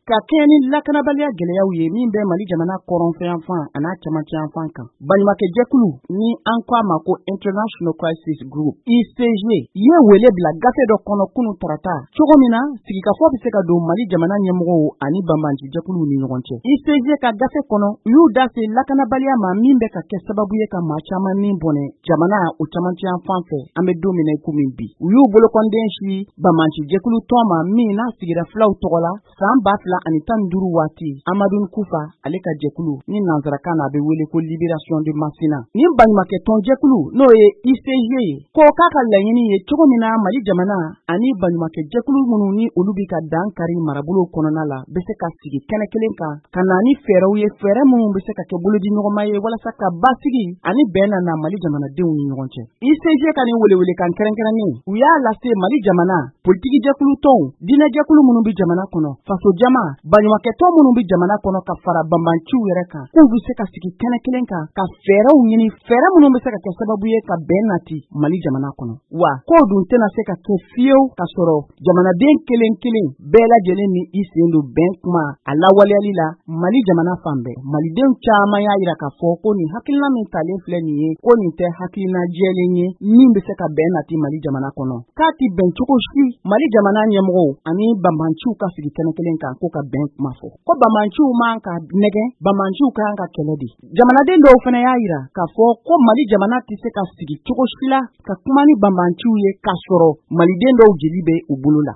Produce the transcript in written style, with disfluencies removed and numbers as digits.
ka kɛɲɛ ni lakanabaliya gɛlɛyaw ye min bɛ Mali jamana kɔrɔnfɛyanfan a n'a cɛmancɛyanfan kan. Baɲumankɛjɛkulu ni an ko a ma ko International Crisis Group ICG ye wele bila gafe dɔ kɔnɔ kunu tarata cogo min na sigikafɔ bɛ se ka don Mali jamana ɲɛmɔgɔw ani banbancɛjɛkuluw ni ɲɔgɔn cɛ. ICG ka gafe kɔnɔ u y'u da se lakanabaliya ma min bɛ ka kɛ sababu ye ka maa caman ni bɔnɛ jamana o cɛmancɛyanfan fɛ an bɛ don min na komi bi. U y'u bolokɔnden si banbancɛjɛkulu tɔn ma min n'a sigira fulaw tɔgɔ la san 2015 waati Amadou Kufa ale ka jɛkulu ni nanzarakan na a bɛ wele ko Libération de Masina. Ni baɲumankɛ tɔnjɛkulu n'o ye ICG ye ko k'a ka laɲini ye cogo min na Mali jamana ani baɲumankɛjɛkulu minnu ni olu bi ka dan kari marabolo kɔnɔna la bɛ se ka sigi kɛnɛ kelen kan ka na ni fɛɛrɛw ye fɛɛrɛ minnu bɛ se ka kɛ bolodi ɲɔgɔnma ye walasa ka basigi ani bɛn na Mali jamanadenw ni ɲɔgɔn cɛ. ICG ka ni welewelekan kɛrɛnkɛrɛnnen u y'a lase Mali jamana politikijɛkulu tɔnw dinɛjɛkulu minnu bi jamana kɔnɔ faso jama baɲumankɛtɔn minnu bi jamana kɔnɔ ka fara banbanciw yɛrɛ kan k'u bɛ se ka sigi kɛnɛ kelen kan ka fɛɛrɛw ɲini fɛɛrɛ minnu bɛ se ka kɛ sababu ye ka bɛn nati Mali jamana kɔnɔ wa k'o dun tɛna se ka kɛ fiyewu ka sɔrɔ jamanaden kelen kelen bɛɛ lajɛlen ni i sen don bɛn kuma a lawaleyali la Mali jamana fan bɛɛ. Malidenw caman y'a jira k'a fɔ ko nin hakilina min talen filɛ nin ye ko nin tɛ hakilina jɛlen ye min bɛ se ka bɛn nati Mali jamana kɔnɔ k'a ti bɛn cogo si Mali jamana ɲɛmɔgɔw ani banbanciw ka sigi kɛnɛ kelen kan ko ka bɛn kuma fɔ ko banbanciw man ka nɛgɛ banbanciw kan ka kɛlɛ de. Jamanaden dɔw fana y'a jira k'a fɔ ko Mali jamana tɛ se ka sigi cogo si la ka kuma ni banbanciw ye k'a sɔrɔ Maliden dɔw jeli bɛ u bolo la.